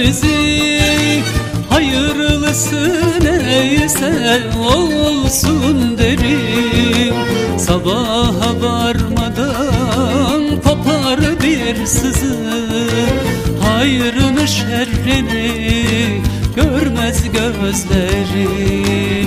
bizi. Hayırlısı neyse olsun derim. Sabaha varmadan kopar bir sızı. Hayrını şerrini görmez gözlerim.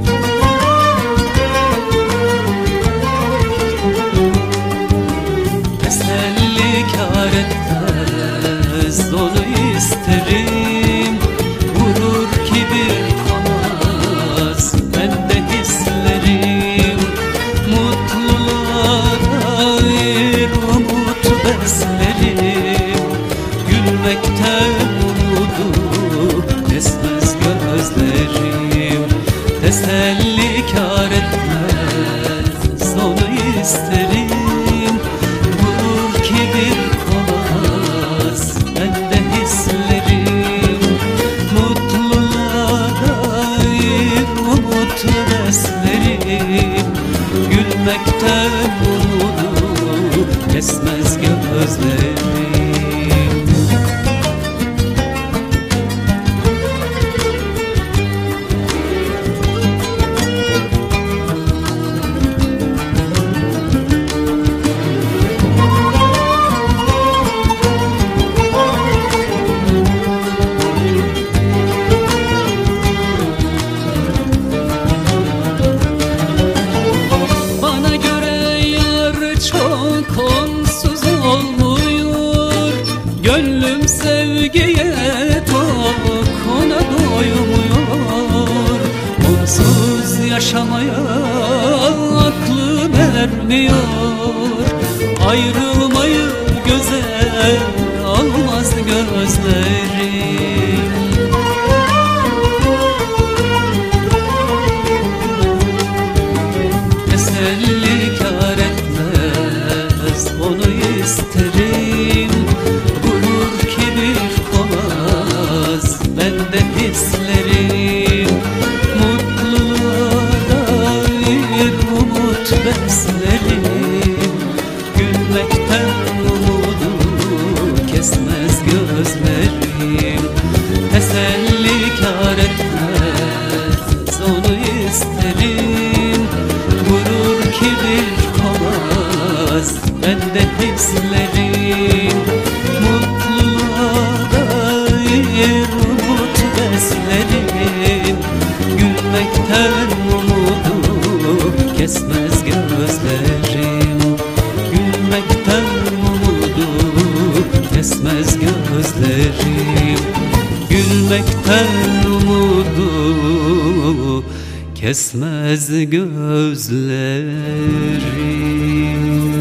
Teselli kâr etmez onu isterim. Vurur kibir kanmaz bende hislerim. Mutluluğa dair umut beslerim. Gülmekten umudu kesmez gözlerim. Teselli kâr etmez onu isterim. Vurur kibir kanmaz bende hislerim. Mutluluğa dair umut beslerim. Gülmekten umudu kesmez gözlerim. Onsuz olmuyor, gönlüm sevgiye tok, ona doymuyor. Onsuz yaşamaya aklım ermiyor. Ayrılmayı göze almaz gözlerim. Teselli kâr etmez onu isterim. Gurur kibir konmaz bende hislerim. Mutluluğa dair umut beslerim. Gülmekten umudu kesmez gözlerim. Teselli kâr etmez onu isterim. Gurur kibir konmaz bende hislerim. Mutluluğa dair umut beslerim. Gülmekten umudu kesmez gözlerim. Gülmekten umudu kesmez gözlerim. Gülmekten umudu kesmez gözlerim.